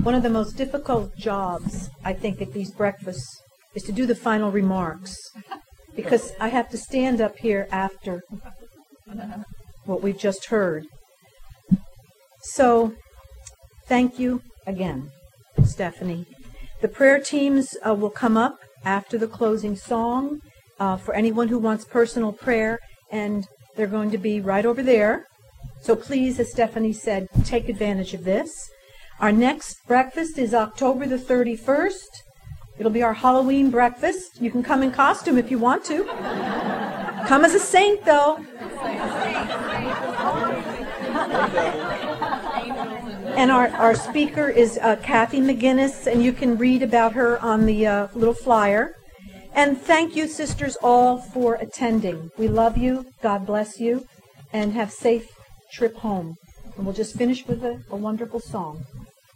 One of the most difficult jobs, I think, at these breakfasts is to do the final remarks, because I have to stand up here after what we've just heard. So, thank you again, Stephanie. The prayer teams will come up after the closing song for anyone who wants personal prayer, and they're going to be right over there. So please, as Stephanie said, take advantage of this. Our next breakfast is October the 31st. It'll be our Halloween breakfast. You can come in costume if you want to. Come as a saint, though. And our speaker is Kathy McGinnis, and you can read about her on the little flyer. And thank you, sisters, all for attending. We love you. God bless you. And have a safe trip home. And we'll just finish with a wonderful song.